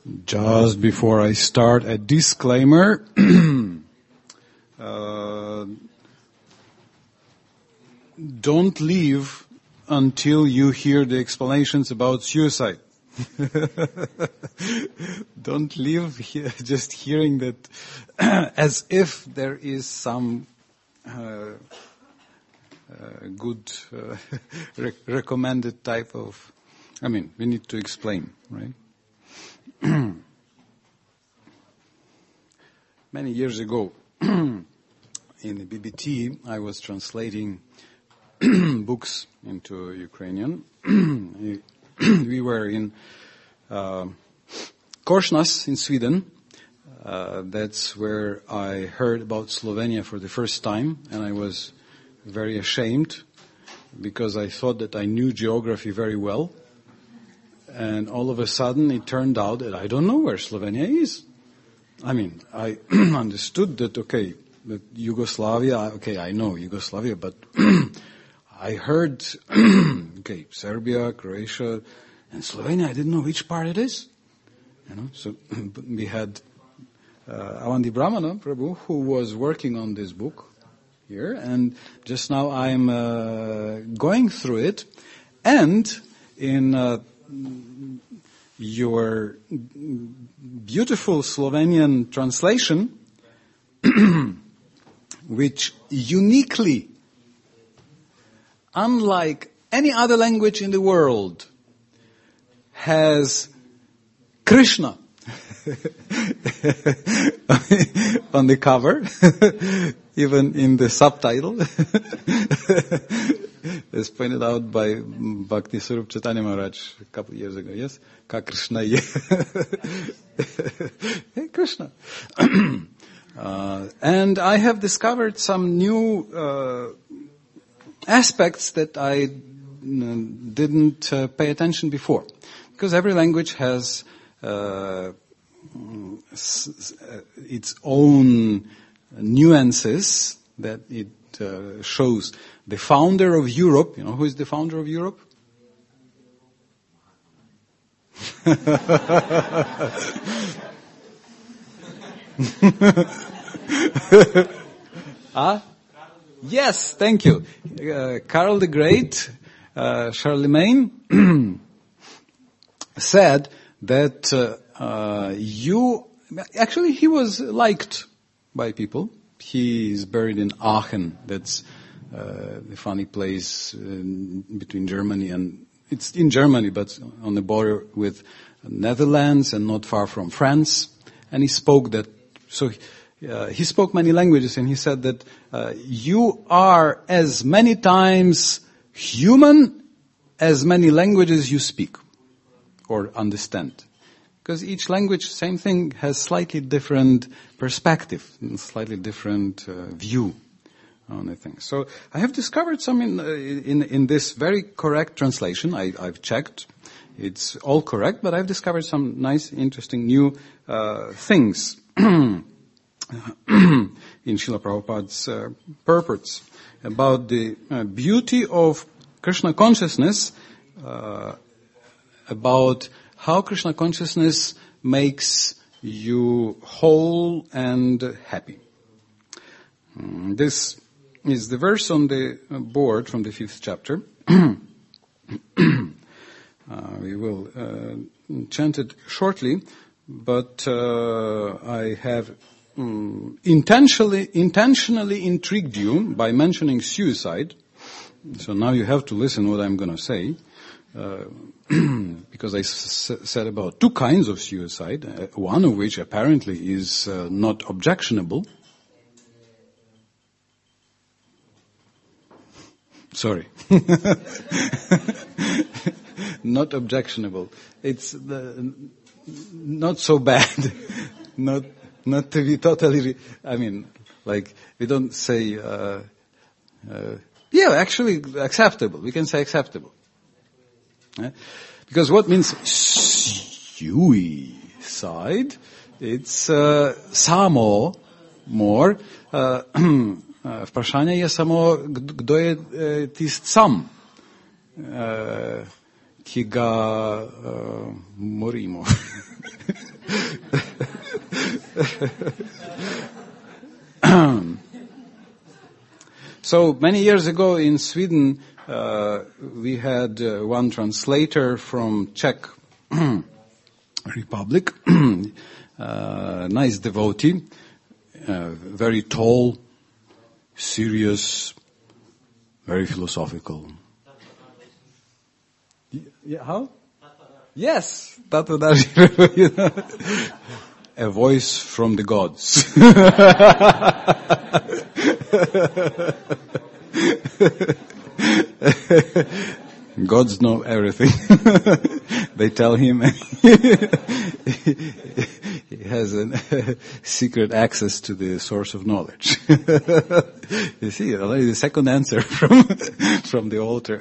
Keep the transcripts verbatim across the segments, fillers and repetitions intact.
Just before I start, a disclaimer. uh, don't leave until you hear the explanations about suicide. Don't leave here just hearing that as if there is some uh, uh, good uh, rec- recommended type of, I mean, we need to explain, right? Many years ago, in the B B T, I was translating books into Ukrainian. We were in uh, Korsnäs in Sweden. Uh, that's where I heard about Slovenia for the first time, and I was very ashamed because I thought that I knew geography very well. And all of a sudden, it turned out that I don't know where Slovenia is. I mean, I understood that, okay, that Yugoslavia, okay, I know Yugoslavia, but I heard, okay, Serbia, Croatia, and Slovenia, I didn't know which part it is. You know, so we had uh, Avandi Brahmana Prabhu, who was working on this book here, and just now I'm uh, going through it, and in uh, your beautiful Slovenian translation, which uniquely, unlike any other language in the world, has Krishna on the cover, even in the subtitle, as pointed out by Bhakti Swarup Chaitanya Maharaj a couple of years ago, yes? Ka Krishna ye. Hey, Krishna. uh, and I have discovered some new uh, aspects that I uh, didn't uh, pay attention before. Because every language has uh, its own nuances that it uh, shows. The founder of Europe, you know who is the founder of Europe? Ah? Yes, thank you. Uh, Karl the Great, uh, Charlemagne, said that uh, uh, you, actually he was liked by people. He is buried in Aachen. That's uh, the funny place uh, between Germany and, it's in Germany, but on the border with Netherlands and not far from France. And he spoke that, so uh, he spoke many languages, and he said that uh, you are as many times human as many languages you speak or understand. Because each language, same thing, has slightly different perspective, slightly different uh, view on the thing. So I have discovered some in, uh, in, in this very correct translation. I, I've checked. It's all correct, but I've discovered some nice, interesting new uh, things in Srila Prabhupada's uh, purports about the uh, beauty of Krishna consciousness, uh, about how Krishna consciousness makes you whole and happy. Um, this is the verse on the board from the fifth chapter. uh, we will uh, chant it shortly, but uh, I have um, intentionally, intentionally intrigued you by mentioning suicide. So now you have to listen what I'm going to say. Uh, because I s- said about two kinds of suicide, uh, one of which apparently is uh, not objectionable. Sorry. Not objectionable. It's the, not so bad. not not to be totally, re- I mean, like, we don't say, uh, uh, yeah, actually acceptable. We can say acceptable. Yeah? Because what means suicide? It's uh, samo, more. Uh, Впрашання є само, kdo je tist sam, ki ga morimo. So many years ago in Sweden, uh, we had uh, one translator from Czech Republic, uh, nice devotee, uh, very tall, serious, very philosophical. Yeah, how? Yes, Tattvadarshi, you know. A voice from the gods. Gods know everything. They tell him he has a secret access to the source of knowledge. You see, already the second answer from from the altar.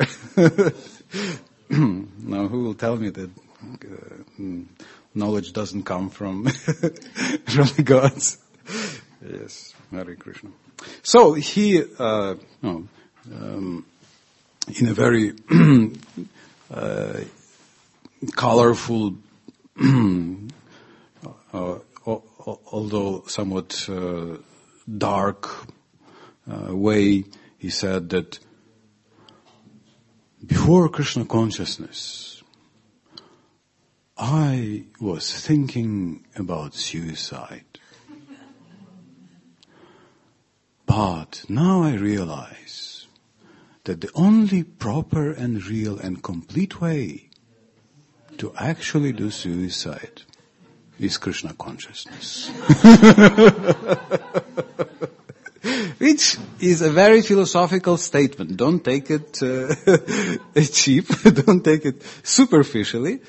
Now, who will tell me that uh, knowledge doesn't come from from the gods? Yes, Hare Krishna. So he, uh, no, um, in a very uh, colorful, uh, although somewhat uh, dark uh, way, he said that before Krishna consciousness, I was thinking about suicide. But now I realize that the only proper and real and complete way to actually do suicide is Krishna consciousness. Which is a very philosophical statement. Don't take it uh, cheap. Don't take it superficially.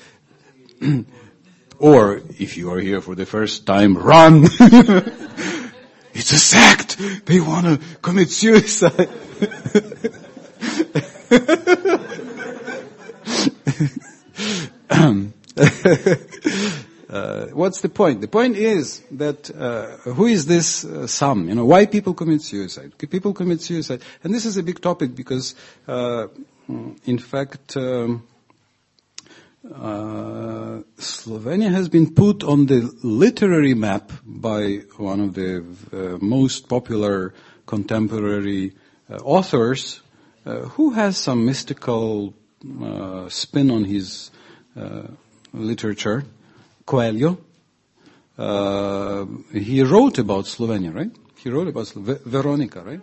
Or, if you are here for the first time, run! It's a sect! They want to commit suicide! Uh, what's the point? The point is that uh, who is this uh, some? You know, why people commit suicide? People commit suicide, and this is a big topic because, uh, in fact, um, uh, Slovenia has been put on the literary map by one of the uh, most popular contemporary uh, authors, uh, who has some mystical uh, spin on his uh, literature. Coelho, uh, he wrote about Slovenia, right? He wrote about Slo- Veronica, right?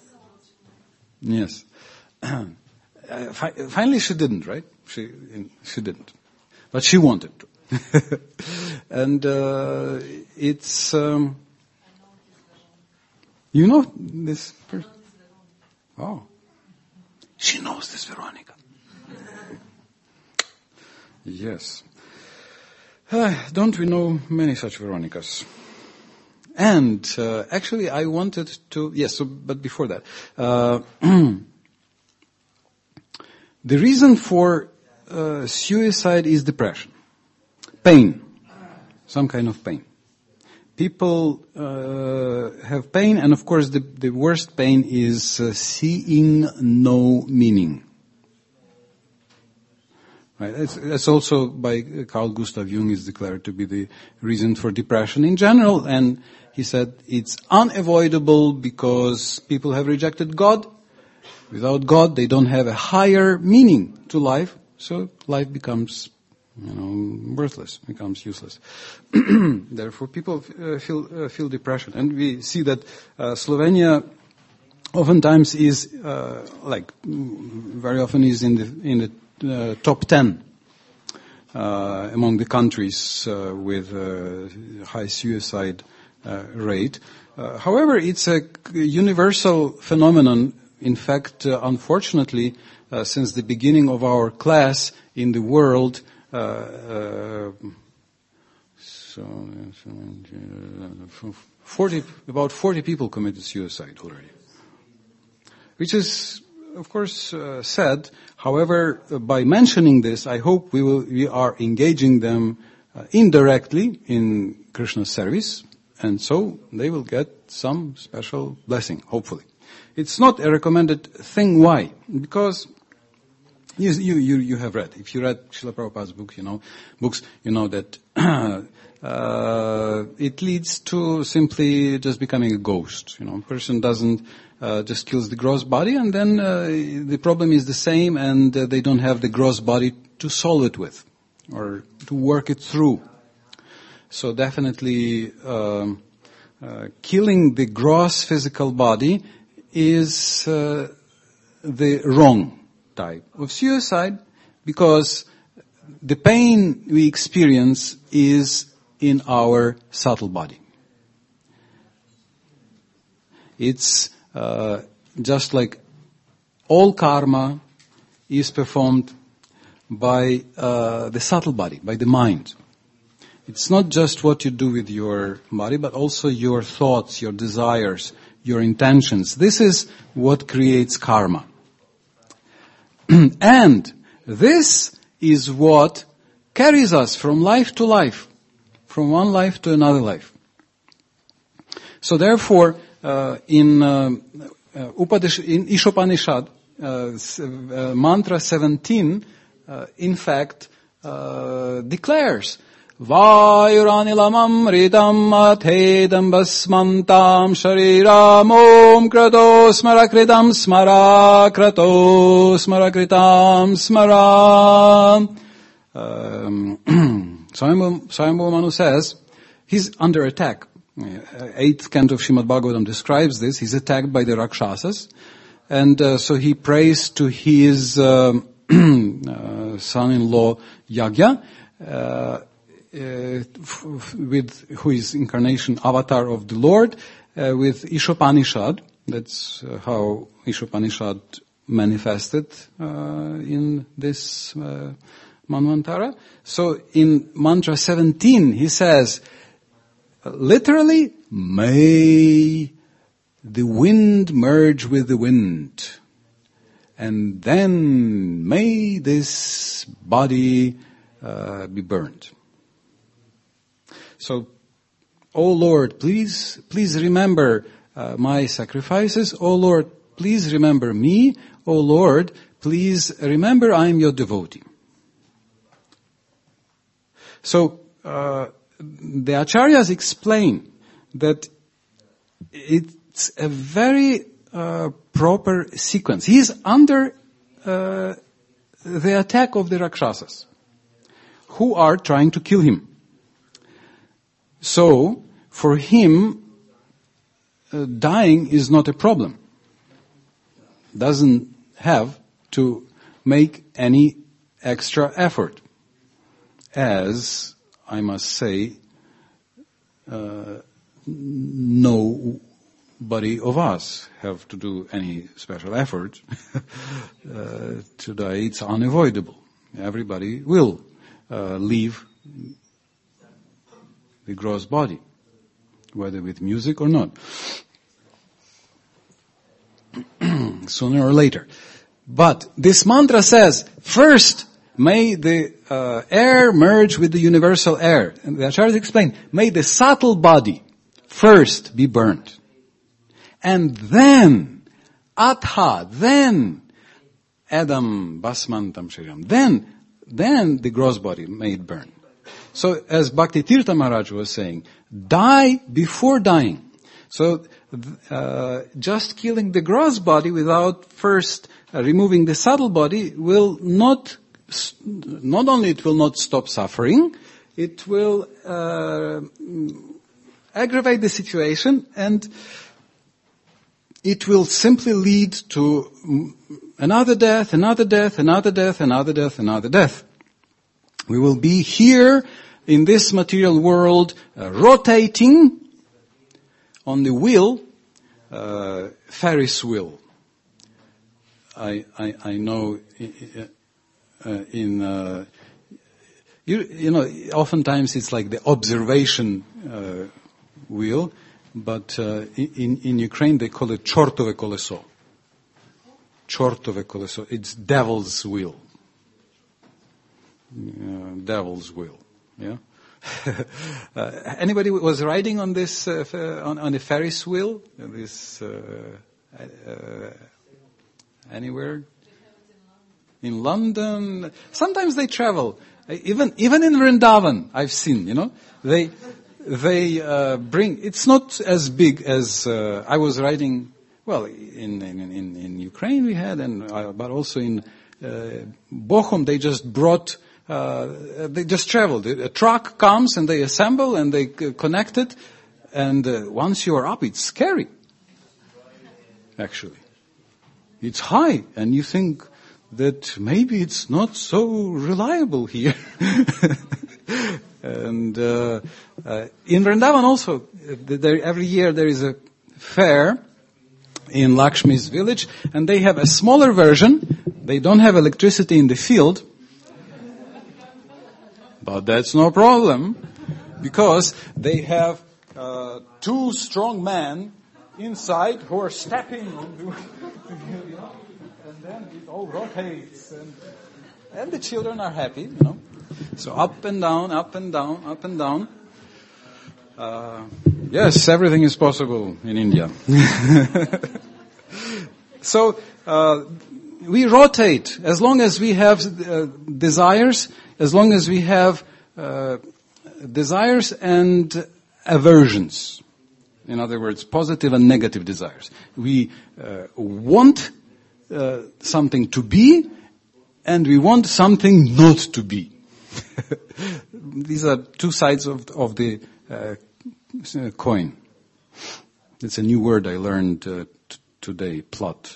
Yes. uh, fi- finally she didn't, right? She she didn't. But she wanted to. And uh, it's... Um, you know this person? Oh. She knows this Veronica. Yes. Uh, don't we know many such Veronicas? And uh, actually, I wanted to. Yes, so, but before that, uh, the reason for uh, suicide is depression, pain, some kind of pain. People uh, have pain, and of course, the, the worst pain is uh, seeing no meaning. Right. That's, that's also by Carl Gustav Jung is declared to be the reason for depression in general, and he said it's unavoidable because people have rejected God. Without God, they don't have a higher meaning to life, so life becomes, you know, worthless, becomes useless. Therefore, people uh, feel uh, feel depression, and we see that uh, Slovenia oftentimes is uh, like very often is in the in the Uh, top ten uh, among the countries uh, with uh, high suicide uh, rate. Uh, however, it's a universal phenomenon. In fact, uh, unfortunately, uh, since the beginning of our class in the world, uh, uh, so, uh, forty about forty people committed suicide already, which is, of course, uh, sad. However, uh, by mentioning this, I hope we will we are engaging them uh, indirectly in Krishna's service, and so they will get some special blessing. Hopefully, it's not a recommended thing. Why? Because you you you, you have read. If you read Srila Prabhupada's book, you know books, you know that uh, uh, it leads to simply just becoming a ghost. You know, a person doesn't uh, just kills the gross body, and then uh, the problem is the same, and uh, they don't have the gross body to solve it with or to work it through. So definitely, um, uh, killing the gross physical body is uh, the wrong type of suicide, because the pain we experience is in our subtle body. It's uh, just like all karma is performed by uh, the subtle body, by the mind. It's not just what you do with your body, but also your thoughts, your desires, your intentions. This is what creates karma. And this is what carries us from life to life, from one life to another life. So therefore, uh, in, uh, uh, Upadish- in Ishopanishad, uh, uh, mantra seventeen, uh, in fact, uh, declares, Vayuranilamam ridam athedam basmantam shariram om krato smarakritam smarakrato smarakritam smaram. Um, Swayambhu Manu says, he's under attack. Eighth canto of Srimad Bhagavatam describes this. He's attacked by the Rakshasas. And uh, so he prays to his uh, uh, son-in-law Yagya, uh, Uh, f- with who is incarnation avatar of the Lord, uh, with Ishopanishad. That's uh, how Ishopanishad manifested uh, in this uh, Manvantara. So in mantra seventeen, he says, literally, may the wind merge with the wind, and then may this body uh, be burned. So, O Lord, please, please remember uh, my sacrifices. O Lord, please remember me. O Lord, please remember I am your devotee. So, uh, the Acharyas explain that it's a very uh, proper sequence. He is under uh, the attack of the Rakshasas, who are trying to kill him. So, for him, uh, dying is not a problem. Doesn't have to make any extra effort. As, I must say, uh, nobody of us have to do any special effort uh, to die. It's unavoidable. Everybody will uh, leave the gross body, whether with music or not, sooner or later. But this mantra says, first, may the uh, air merge with the universal air. And the Acharyas explain, may the subtle body first be burnt. And then, atha, then, Adam basmantam shariram, then, then the gross body may it burn. So, as Bhakti Tirtha Maharaj was saying, die before dying. So, uh, just killing the gross body without first uh, removing the subtle body will not, not only it will not stop suffering, it will uh, aggravate the situation, and it will simply lead to another death, another death, another death, another death, another death. We will be here in this material world uh, rotating on the wheel, uh, Ferris wheel. I, I, I know uh, in, uh, you, you know, oftentimes it's like the observation uh, wheel, but uh, in, in Ukraine they call it chortove koleso. Chortove koleso. It's devil's wheel. Uh, devil's will, yeah. uh, anybody was riding on this uh, on, on a Ferris wheel? This uh, uh, anywhere in London? Sometimes they travel. Even even in Vrindavan, I've seen. You know, they they uh, bring, it's not as big as, uh, I was writing, well, in, in, in, in Ukraine we had, and uh, but also in uh, Bochum, they just brought, uh, they just traveled. A truck comes and they assemble and they c- connect it, and uh, once you're up, it's scary, actually. It's high, and you think that maybe it's not so reliable here. And uh, uh, in Vrindavan also, there, every year there is a fair in Lakshmi's village, and they have a smaller version. They don't have electricity in the field, but that's no problem, because they have uh, two strong men inside who are stepping on the, you know, and then it all rotates, and, and the children are happy, you know. So up and down, up and down, up and down. Uh, yes, everything is possible in India. So uh, we rotate as long as we have uh, desires, as long as we have uh, desires and aversions. In other words, positive and negative desires. We uh, want uh, something to be, and we want something not to be. These are two sides of, of the uh, coin. It's a new word I learned uh, t- today, plot.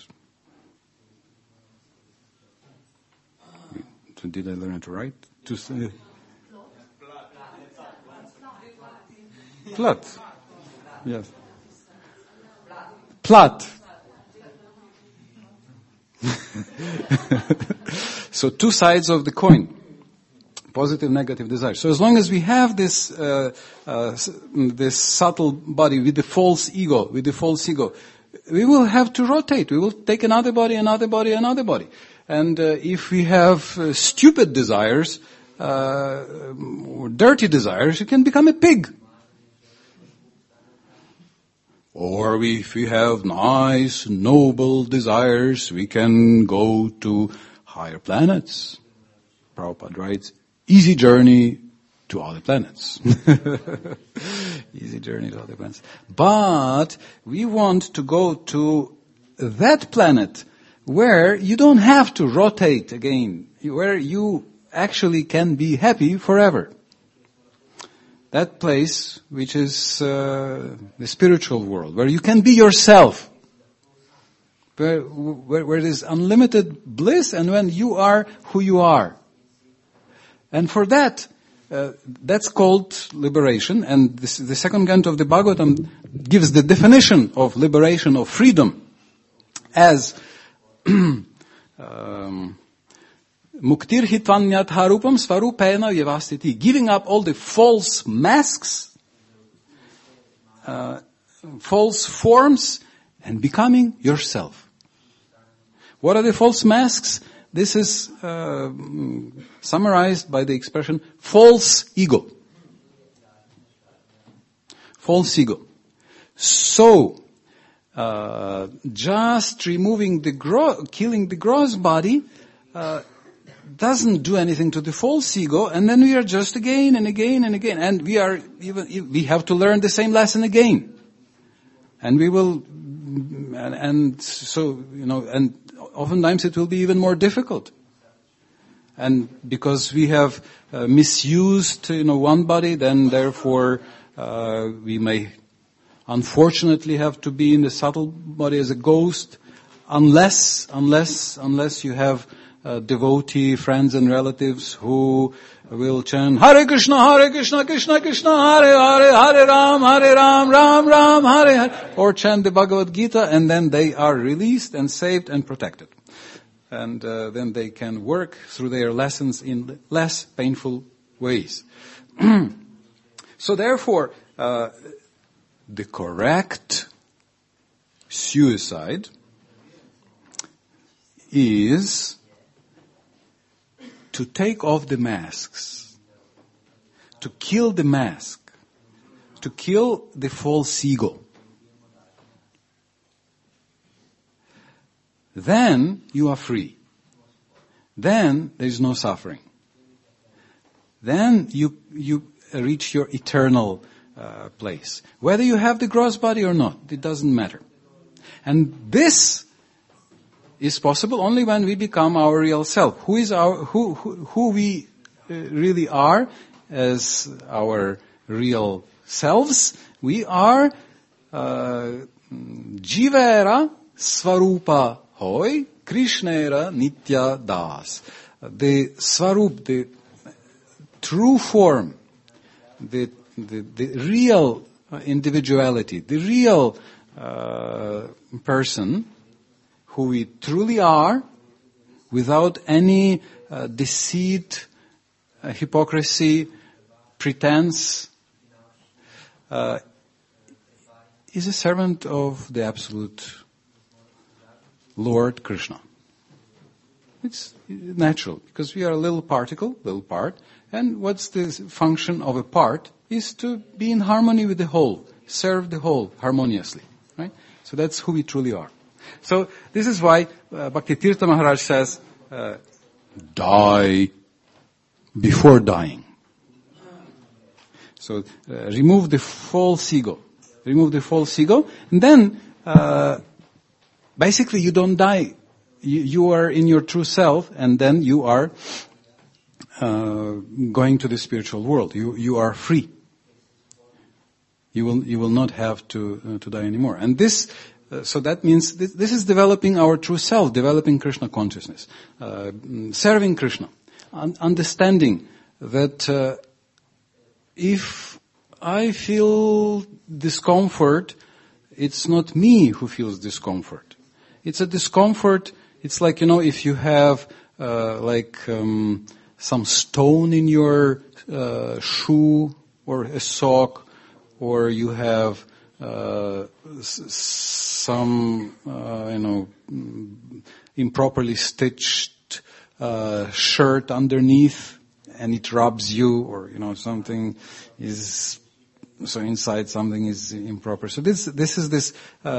Did I learn it right? To say plot. Yes. Plot. So two sides of the coin. Positive, negative desire. So as long as we have this uh, uh, this subtle body with the false ego, with the false ego, we will have to rotate. We will take another body, another body, another body. And uh, if we have uh, stupid desires, uh, or dirty desires, you can become a pig. Or we, if we have nice, noble desires, we can go to higher planets. Prabhupada writes, easy journey to other planets. Easy journey to other planets. But we want to go to that planet where you don't have to rotate again, where you actually can be happy forever. That place, which is uh, the spiritual world, where you can be yourself, where, where, where there's unlimited bliss, and when you are who you are. And for that, uh, that's called liberation. And this, the second canto of the Bhagavatam gives the definition of liberation, of freedom, as um, Muktir hitvanyat harupam svarupena yavastiti, giving up all the false masks, uh, false forms, and becoming yourself. What are the false masks? This is uh, summarized by the expression false ego. False ego. So, uh, just removing the gro- killing the gross body uh, doesn't do anything to the false ego, and then we are just again and again and again, and we are even we have to learn the same lesson again, and we will, and, and so you know, and oftentimes it will be even more difficult, and because we have uh, misused you know one body, then therefore uh, we may unfortunately have to be in the subtle body as a ghost, unless unless unless you have Uh, devotee friends and relatives who will chant Hare Krishna, Hare Krishna, Krishna Krishna, Hare Hare, Hare Ram, Hare Ram, Ram Ram, Hare Hare, or chant the Bhagavad Gita, and then they are released and saved and protected. And uh, then they can work through their lessons in less painful ways. So therefore, uh, the correct suicide is to take off the masks, to kill the mask, to kill the false ego. Then you are free. Then there is no suffering. Then you you reach your eternal uh, place. Whether you have the gross body or not, it doesn't matter. And this is possible only when we become our real self. Who is our, who, who, who we uh, really are as our real selves? We are uh, Jivera Svarupa Hoy, Krishnera Nitya Das. The Svarup, the true form, the, the, the real individuality, the real uh, person who we truly are, without any uh, deceit, uh, hypocrisy, pretense, uh, is a servant of the absolute Lord Krishna. It's natural, because we are a little particle, little part, and what's the function of a part is to be in harmony with the whole, serve the whole harmoniously, right? So that's who we truly are. So this is why uh, Bhakti Tirtha Maharaj says, uh, die before dying. So uh, remove the false ego. Remove the false ego, and then uh, basically you don't die. You, you are in your true self, and then you are uh, going to the spiritual world. You you are free. You will you will not have to uh, to die anymore. And this, uh, so that means this, this is developing our true self, developing Krishna consciousness, uh, serving Krishna, un- understanding that uh, if I feel discomfort, it's not me who feels discomfort. It's a discomfort. It's like, you know, if you have uh, like um, some stone in your uh, shoe or a sock, or you have uh, s- some, uh, you know, improperly stitched uh, shirt underneath, and it rubs you, or, you know, something is, so inside something is improper. So this this is this uh,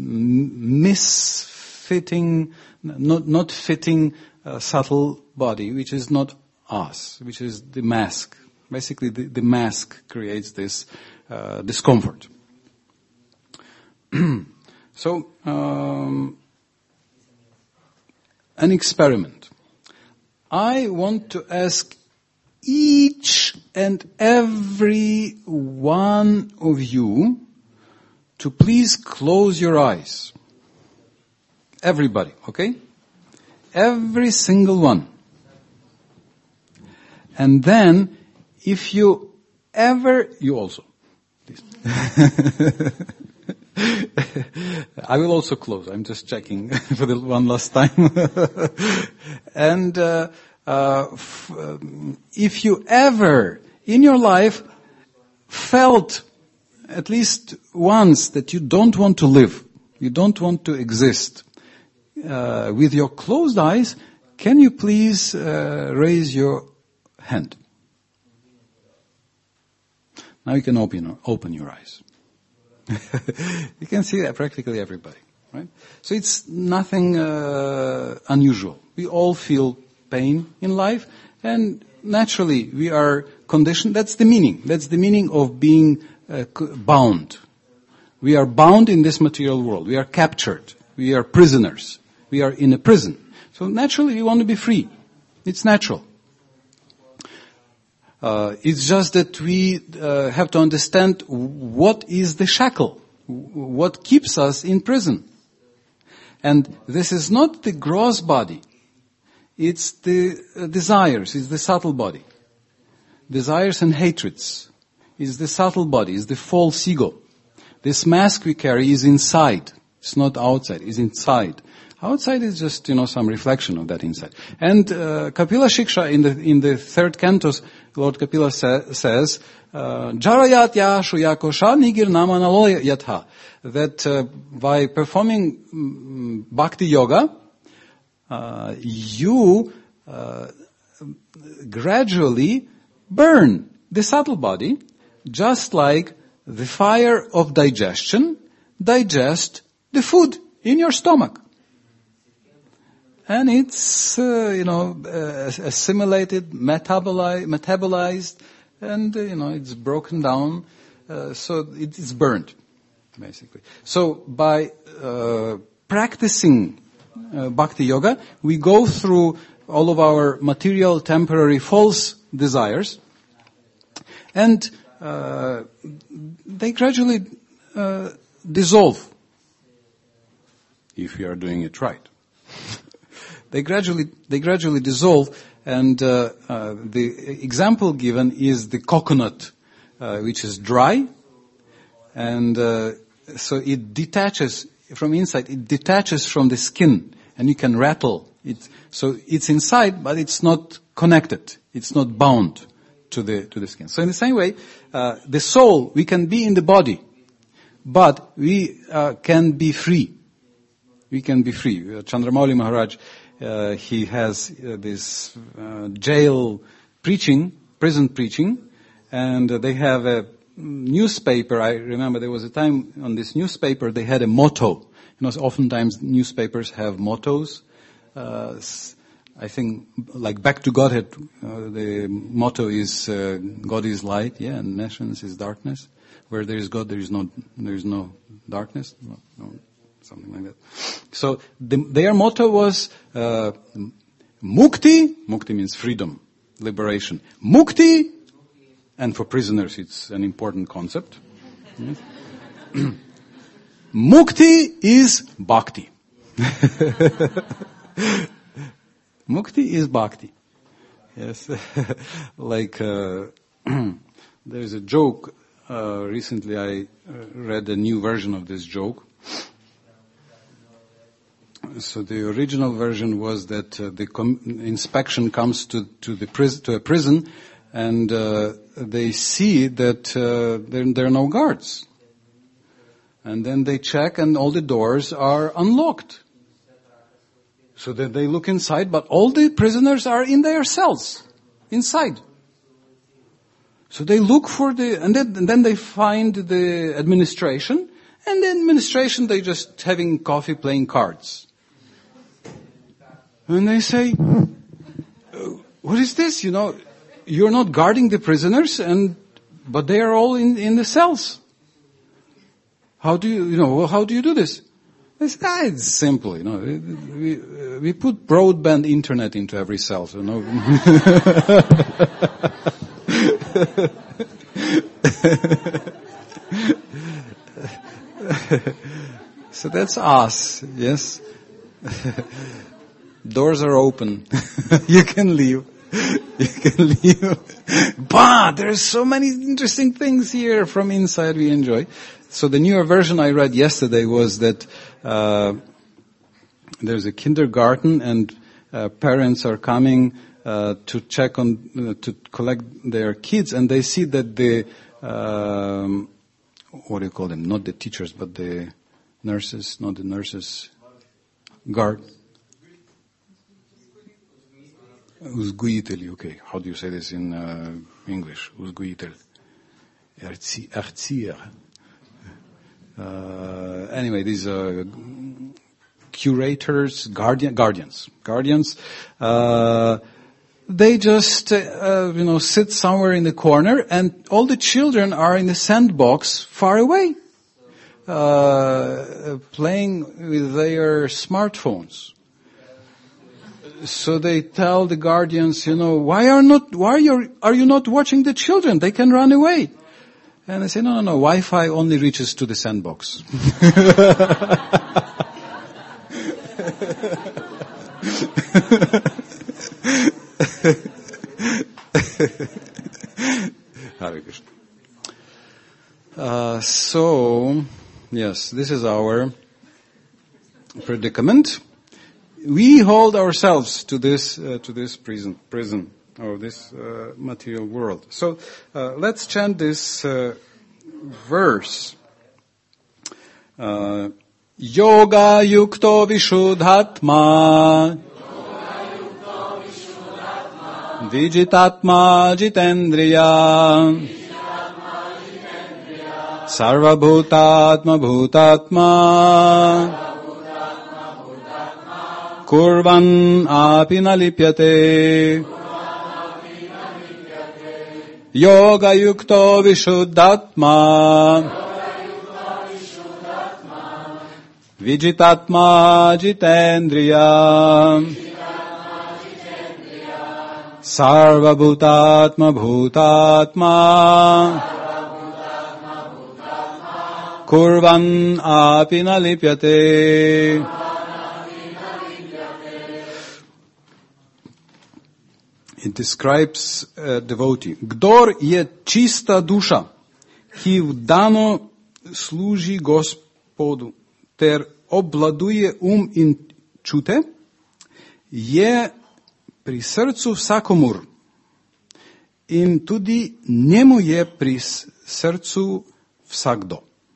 misfitting, not not fitting uh, subtle body, which is not us, which is the mask. Basically, the, the mask creates this uh, discomfort. So, um, an experiment. I want to ask each and every one of you to please close your eyes. Everybody, okay? Every single one. And then, if you ever, you also, please. I will also close. I'm just checking for the one last time. And uh, uh, f- um, if you ever in your life felt at least once that you don't want to live, you don't want to exist, uh, with your closed eyes, can you please uh, raise your hand? Now you can open open your eyes. You can see that practically everybody, right? So it's nothing uh, unusual. We all feel pain in life, and naturally we are conditioned. That's the meaning. That's the meaning of being uh, bound. We are bound in this material world. We are captured. We are prisoners. We are in a prison. So naturally we want to be free. It's natural. Uh, it's just that we uh, have to understand what is the shackle, what keeps us in prison. And this is not the gross body. It's the uh, desires, it's the subtle body. Desires and hatreds is the subtle body, is the false ego. This mask we carry is inside. It's not outside, it's inside. Outside is just, you know, some reflection of that inside. And uh, Kapila Shiksha in the in the third cantos, Lord Kapila sa- says, "Jarayat yashu yakosha nigir namanalo yatha," that uh, by performing um, bhakti yoga, uh, you uh, gradually burn the subtle body, just like the fire of digestion digest the food in your stomach. And it's, uh, you know, uh, assimilated, metabolized, metabolized, and, uh, you know, it's broken down uh, so it is burned, basically. So by uh, practicing uh, bhakti yoga, we go through all of our material, temporary, false desires, and uh, they gradually uh, dissolve, if you are doing it right. they gradually they gradually dissolve, and uh, uh, the example given is the coconut, uh, which is dry, and uh, so it detaches from inside. It detaches from the skin, and you can rattle it. So it's inside, but it's not connected. It's not bound to the to the skin. So in the same way, uh, the soul, we can be in the body, but we uh, can be free. We can be free. Uh, Chandramauli Maharaj, uh, he has uh, this uh, jail preaching, prison preaching, and uh, they have a newspaper. I remember there was a time on this newspaper they had a motto. You know, oftentimes newspapers have mottos. Uh, I think, like Back to Godhead, uh, the motto is uh, God is light, yeah, and nations is darkness. Where there is God, there is no there is no darkness. No, no. Something like that. So the, their motto was uh, Mukti. Mukti means freedom, liberation. Mukti, and for prisoners it's an important concept. Yes. Mukti is bhakti. Mukti is bhakti. Yes, like uh, there's a joke. Uh, recently, I uh, read a new version of this joke. So the original version was that uh, the com- inspection comes to to the pris- to a prison, and uh, they see that uh, there, there are no guards, and then they check, and all the doors are unlocked. So that they look inside, but all the prisoners are in their cells, inside. So they look for the, and then, and then they find the administration, and the administration, they just having coffee, playing cards. And they say, what is this? You know, you're not guarding the prisoners, and but they are all in, in the cells. How do you, you know, how do you do this? They say, ah, it's simple, you know. We, we put broadband internet into every cell, so no. So that's us, yes. Doors are open. You can leave. You can leave. But there's so many interesting things here from inside we enjoy. So the newer version I read yesterday was that uh, there's a kindergarten, and uh, parents are coming uh, to check on, uh, to collect their kids, and they see that the, um, what do you call them? Not the teachers, but the nurses, not the nurses, guard. Uzguiteli, okay. How do you say this in uh, English? Uzguitel. Erzieher. Uh, anyway, these uh, curators, guardian, guardians, guardians, uh, they just, uh, you know, sit somewhere in the corner, and all the children are in the sandbox far away, uh, playing with their smartphones. So they tell the guardians, you know, why are not, why are you, are you not watching the children? They can run away. And I say, no, no, no, Wi-Fi only reaches to the sandbox. Hare Krishna. Uh, so, yes, this is our predicament. We hold ourselves to this, uh, to this prison, prison. Or this uh, material world. So uh, let's chant this uh, verse. Uh, Yoga yukto vishuddhatma Vijitatma jitendriya Sarvabhutatma bhutatma Kurvan api na lipyate Yoga yukto vishuddhatma. Vijitatma jitendriya. Sarva bhutatma bhutatma. Kurvan api na lipyate. It describes a devotee. Kdor je čista duša, ki vdano služi Gospodu, ter obvladuje um in čute, je pri srcu vsakomur in tudi njemu je pri srcu vsakdo.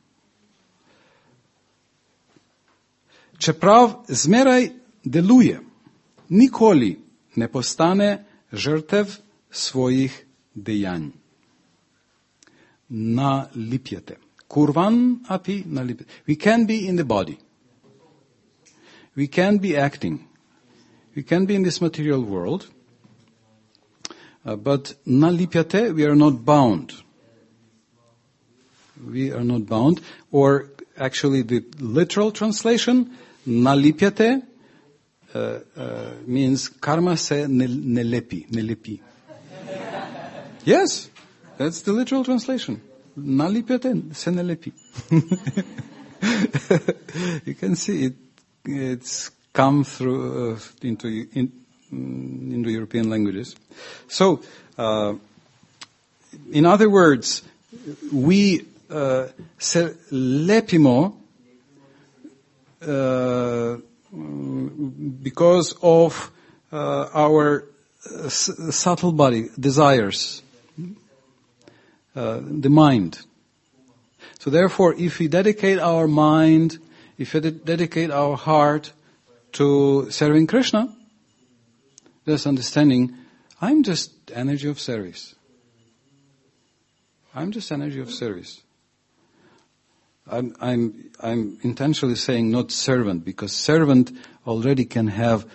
Čeprav zmeraj deluje, nikoli ne postane žrtev svojih dejanj. Nalipjate. Kurvan api nalipjate. We can be in the body. We can be acting. We can be in this material world. Uh, but nalipjate, we are not bound. We are not bound. Or actually the literal translation, nalipjate, Uh, uh, means karma se ne, ne lepi, ne lepi. Yes, that's the literal translation. Nalipyate se ne lepi. You can see it. It's come through uh, into in, into European languages. So, uh, in other words, we uh, se lepimo. Uh, because of uh, our uh, s- subtle body, desires, uh, the mind. So therefore, if we dedicate our mind, if we de- dedicate our heart to serving Krishna, just understanding, I'm just energy of service. I'm just energy of service. I'm, I'm, I'm intentionally saying not servant, because servant already can have,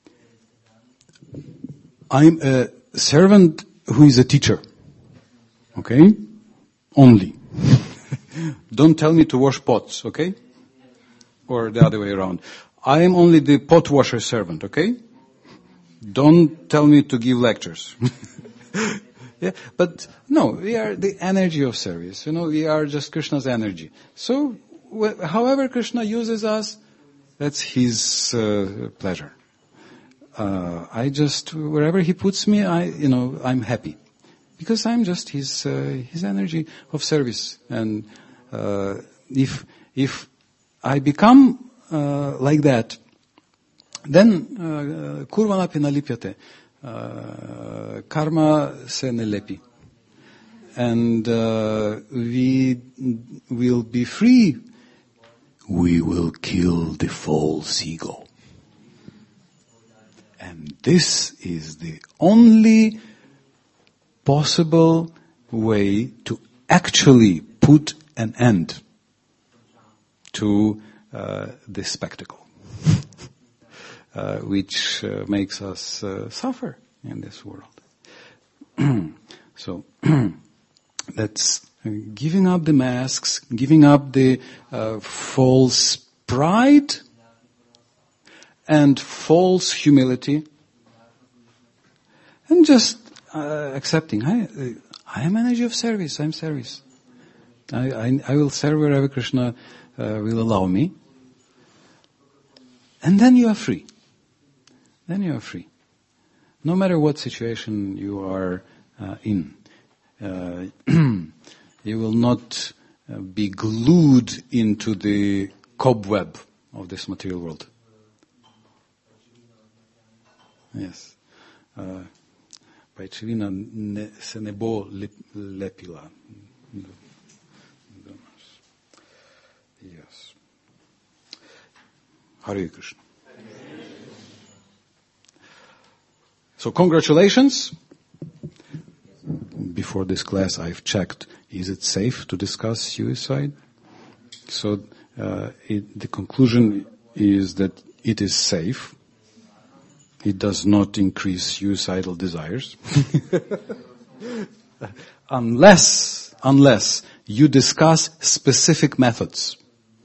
I'm a servant who is a teacher. Okay? Only. Don't tell me to wash pots, okay? Or the other way around. I am only the pot washer servant, okay? Don't tell me to give lectures. Yeah, but no, we are the energy of service. You know, we are just Krishna's energy. So, wh- however Krishna uses us, that's His uh, pleasure. Uh, I just, wherever He puts me, I, you know, I'm happy. Because I'm just His, uh, His energy of service. And, uh, if, if I become, uh, like that, then, kurvan api nalipyate. Uh, karma se ne lepi. And uh, we will be free. We will kill the false ego. And this is the only possible way to actually put an end to uh, this spectacle. Uh, which uh, makes us uh, suffer in this world. So, that's uh, giving up the masks, giving up the uh, false pride and false humility, and just uh, accepting, I, uh, I am energy of service, I'm service. I, I, I will serve wherever Krishna uh, will allow me. And then you are free. Then you are free. No matter what situation you are uh, in. Uh, you will not uh, be glued into the cobweb of this material world. Yes. Pajčevina ne, se ne bo lep, lepila. Yes. Hare Krishna. So congratulations. Before this class I've checked, is it safe to discuss suicide? So uh, it, the conclusion is that it is safe. It does not increase suicidal desires. unless, unless you discuss specific methods.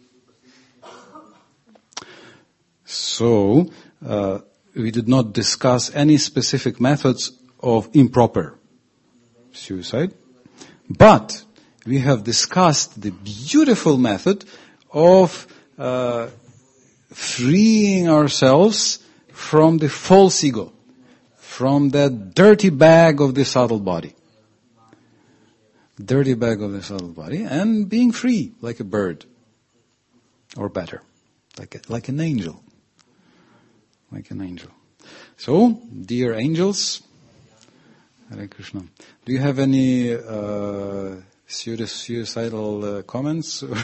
So, uh, we did not discuss any specific methods of improper suicide, but we have discussed the beautiful method of uh, freeing ourselves from the false ego, from that dirty bag of the subtle body. Dirty bag of the subtle body, and being free like a bird. Or better, like a, like an angel. Like an angel. So, dear angels, Hare Krishna. Do you have any uh, suicidal uh, comments or,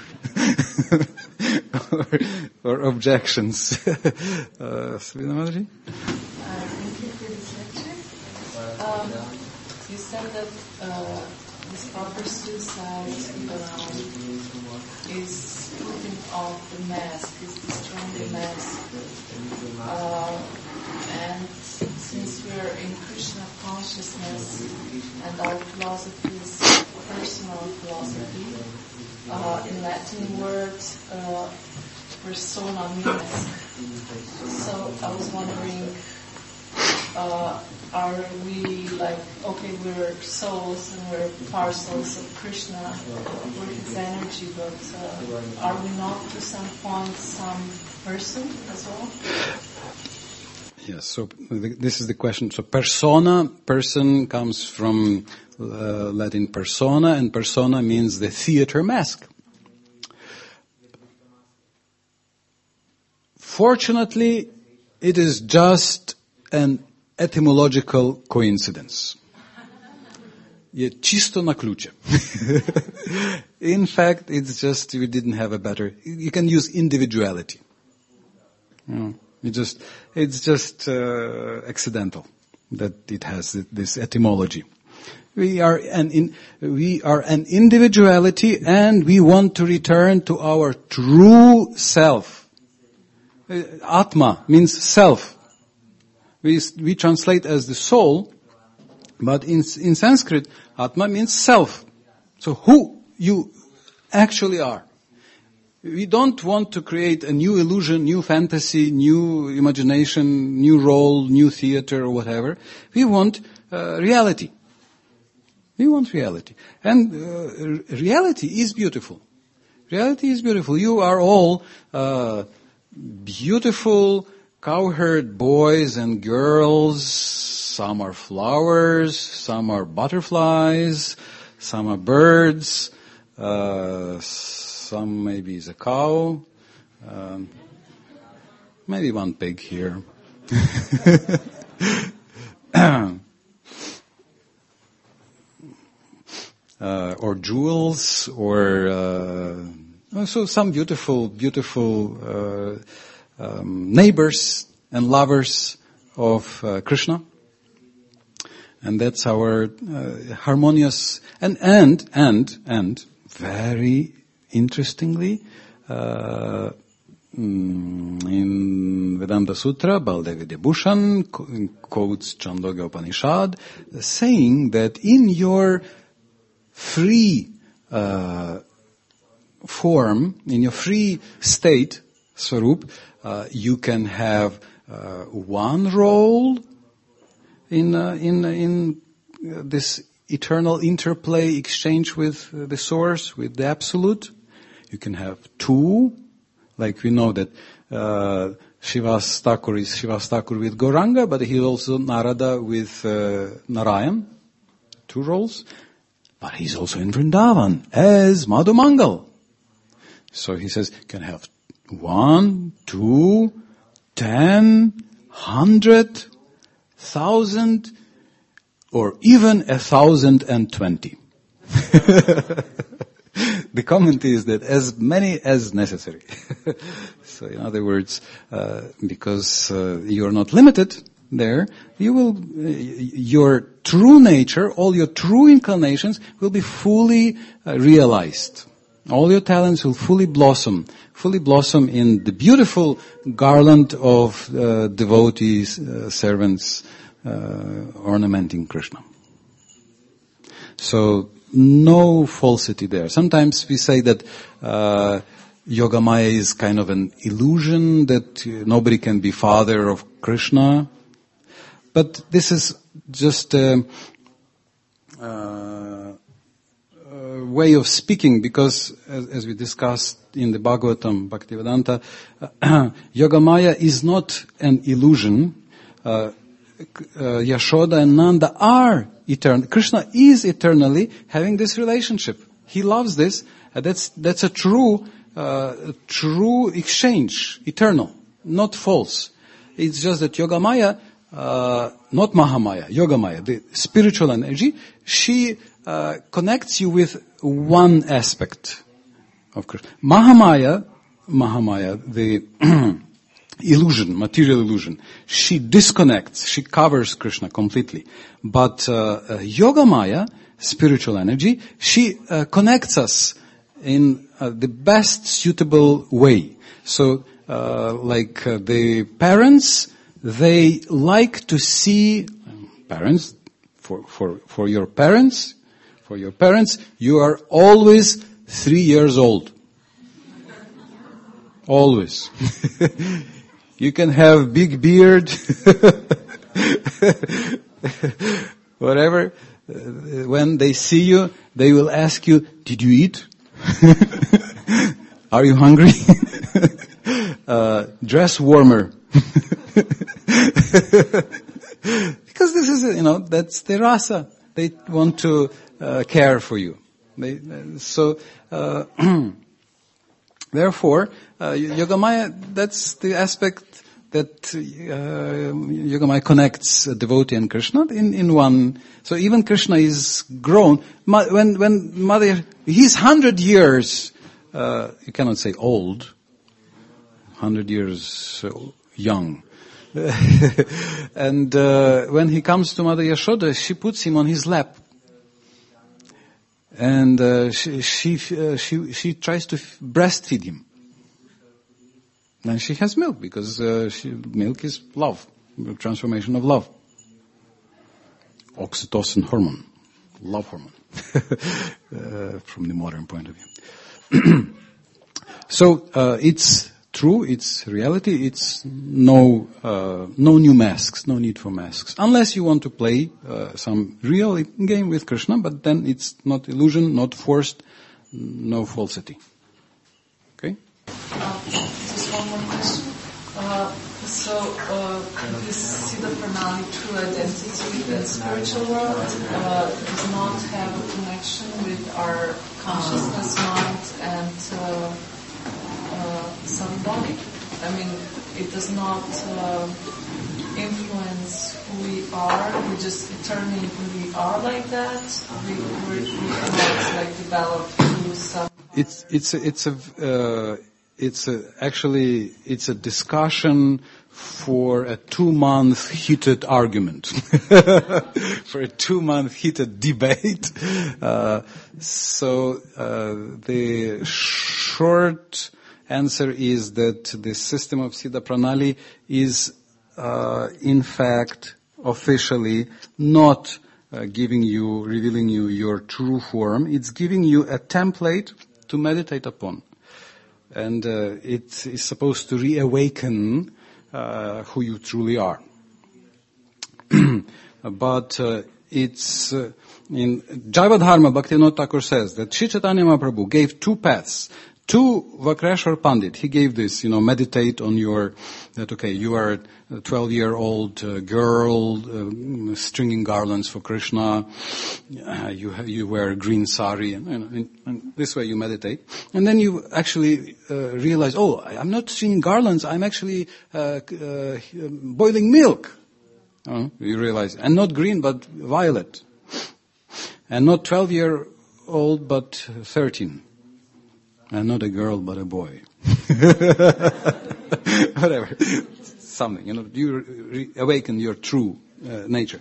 or, or objections? uh, Svina Madhuri? Uh, thank you for this lecture. Um, you said that uh, this proper suicide um, is putting off the mask, is destroying the mask. Uh, and since we are in Krishna consciousness and our philosophy is personal philosophy, uh, in Latin word, uh, persona means. So I was wondering, uh, are we like, okay, we're souls and we're parcels of Krishna, we're his energy, but uh, are we not to some point some person as well? Yes, so this is the question. So persona, person comes from uh, Latin persona, and persona means the theater mask. Fortunately, it is just an etymological coincidence. Je čisto na ključe. In fact, it's just we didn't have a better. You can use individuality. You know, it just it's just uh, accidental that it has this etymology. We are an in, we are an individuality, and we want to return to our true self. Uh, Atma means self. We we translate as the soul, but in in Sanskrit, Atma means self. So who you actually are. We don't want to create a new illusion, new fantasy, new imagination, new role, new theater, or whatever. We want uh, reality. We want reality. And uh, reality is beautiful. Reality is beautiful. You are all uh, beautiful cowherd boys and girls. Some are flowers, some are butterflies, some are birds, uh, some maybe is a cow, um, maybe one pig here. uh, or jewels, or uh, so some beautiful, beautiful uh, um, neighbors and lovers of uh, Krishna. And that's our uh, harmonious, and, and, and, and, very interestingly, uh, in Vedanta Sutra, Baldev Vidyabhushan quotes Chandogya Upanishad, saying that in your free uh, form, in your free state, Swarup, uh, you can have uh, one role in uh, in in uh, this eternal interplay exchange with uh, the source, with the absolute. You can have two, like we know that uh, Shivas Thakur is Shivas Thakur with Gauranga, but he's also Narada with uh, Narayan, two roles. But he's also in Vrindavan as Madhu Mangal. So he says, can have one, two, ten, hundred, thousand, or even a thousand and twenty. The comment is that as many as necessary. So in other words, uh, because uh, you are not limited there, you will, uh, your true nature, all your true inclinations will be fully uh, realized. All your talents will fully blossom, fully blossom in the beautiful garland of uh, devotees, uh, servants, uh, ornamenting Krishna. So no falsity there. Sometimes we say that uh, Yogamaya is kind of an illusion, that nobody can be father of Krishna. But this is just a, uh, a way of speaking, because as, as we discussed in the Bhagavatam, Bhaktivedanta, uh, Yogamaya is not an illusion. Uh, uh, Yashoda and Nanda are eternal. Krishna is eternally having this relationship. He loves this. Uh, that's that's a true uh, true exchange, eternal, not false. It's just that Yogamaya, uh, not Mahamaya, Yogamaya, the spiritual energy, she uh, connects you with one aspect of Krishna. Mahamaya, Mahamaya, the illusion, material illusion, she disconnects, she covers Krishna completely. But uh, uh, Yogamaya, spiritual energy, she uh, connects us in uh, the best suitable way. So, uh, like uh, the parents, they like to see, parents, for, for, for your parents, for your parents, you are always three years old. Always. You can have big beard, whatever. When they see you, they will ask you, did you eat? Are you hungry? uh, dress warmer. Because this is, you know, that's the rasa. They want to uh, care for you. They, uh, so, uh, therefore, uh, Yogamaya, that's the aspect that uh, Yogamaya connects a devotee and Krishna in, in one. So even Krishna is grown. When, when Mother, he's hundred years, uh, you cannot say old, hundred years young. And uh, when he comes to Mother Yashoda, she puts him on his lap. And uh, she she, uh, she she tries to f- breastfeed him. And she has milk, because uh, she, milk is love, transformation of love. Oxytocin hormone, love hormone, uh, from the modern point of view. So uh, it's true, it's reality, it's no uh, no new masks, no need for masks. Unless you want to play uh, some real game with Krishna, but then it's not illusion, not forced, no falsity. Okay? Uh, just one more question. Uh, so, uh, this Siddha Pranali, true identity in the spiritual world, uh, does not have a connection with our consciousness, mind, and uh, uh, some body. I mean, it does not uh, influence who we are. We just eternally we are like that. We we, we cannot like develop through some. It's it's a, it's a uh, it's a, actually it's a discussion for a two-month heated argument, for a two-month heated debate. Uh, so uh, the short answer is that the system of Siddha Pranali is, uh, in fact, officially not uh, giving you, revealing you your true form. It's giving you a template to meditate upon. And uh, it is supposed to reawaken uh, who you truly are. But uh, it's uh, in Jayavadharma, Bhaktivinoda Thakur says that Sri Chaitanya Mahaprabhu gave two paths. To Vakreshwar Pandit, he gave this, you know, meditate on your, that okay, you are a twelve-year-old uh, girl, uh, stringing garlands for Krishna, uh, you have, you wear green sari, and, you know, and, and this way you meditate. And then you actually uh, realize, oh, I'm not stringing garlands, I'm actually uh, uh, boiling milk. Uh, you realize, and not green, but violet. And not twelve-year-old, but thirteen. And not a girl, but a boy. Whatever. Something, you know, you re- awaken your true uh, nature.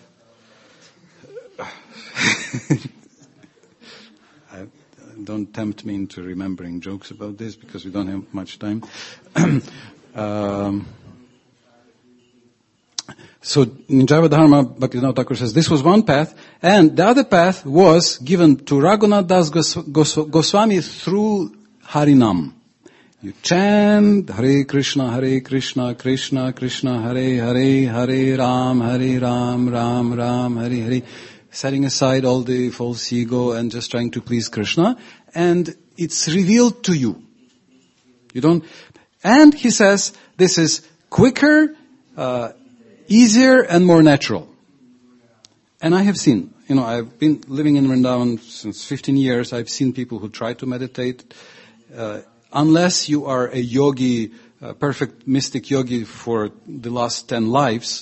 I, don't tempt me into remembering jokes about this, because we don't have much time. um, So in Java Dharma, Bhaktivinoda Thakur says this was one path, and the other path was given to Raghunath Das Gos- Gos- Goswami through Harinam. You chant Hare Krishna, Hare Krishna, Krishna Krishna, Hare Hare, Hare Ram, Hare Ram, Ram Ram, Hare Hare, setting aside all the false ego and just trying to please Krishna, and it's revealed to you. You don't, and he says this is quicker, uh, easier and more natural. And I have seen, you know, I've been living in Vrindavan since fifteen years. I've seen people who try to meditate. Uh, unless you are a yogi, a perfect mystic yogi for the last ten lives,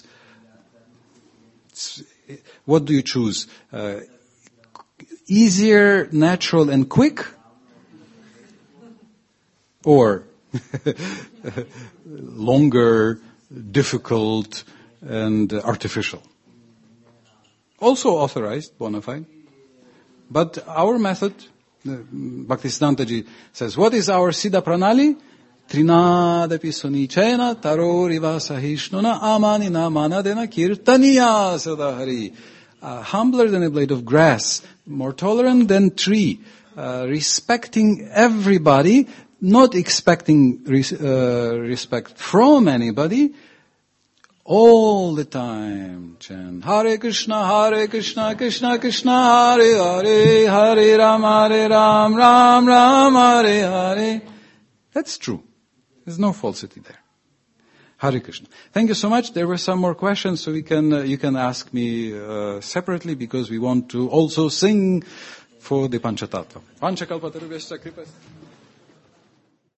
what do you choose? Uh, easier, natural and quick? Or longer, difficult, and artificial. Also authorized, bona fide. But our method, uh, Bhaktisiddhanta Ji says, what is our Siddha Pranali? Trinadapi sunichena taroriva sahishnuna amanina manadena kirtaniya sadahari. Uh, humbler than a blade of grass, more tolerant than tree, uh, respecting everybody, not expecting res- uh, respect from anybody, all the time chant Hare Krishna, Hare Krishna, Krishna Krishna, Hare Hare, Hare Ram, Hare Ram, Ram Ram, Hare Hare. That's true. There's no falsity there. Hare Krishna. Thank you so much. There were some more questions, so we can uh, you can ask me uh, separately, because we want to also sing for the Panchatattva. Panchakalpatarubhyascha kripas.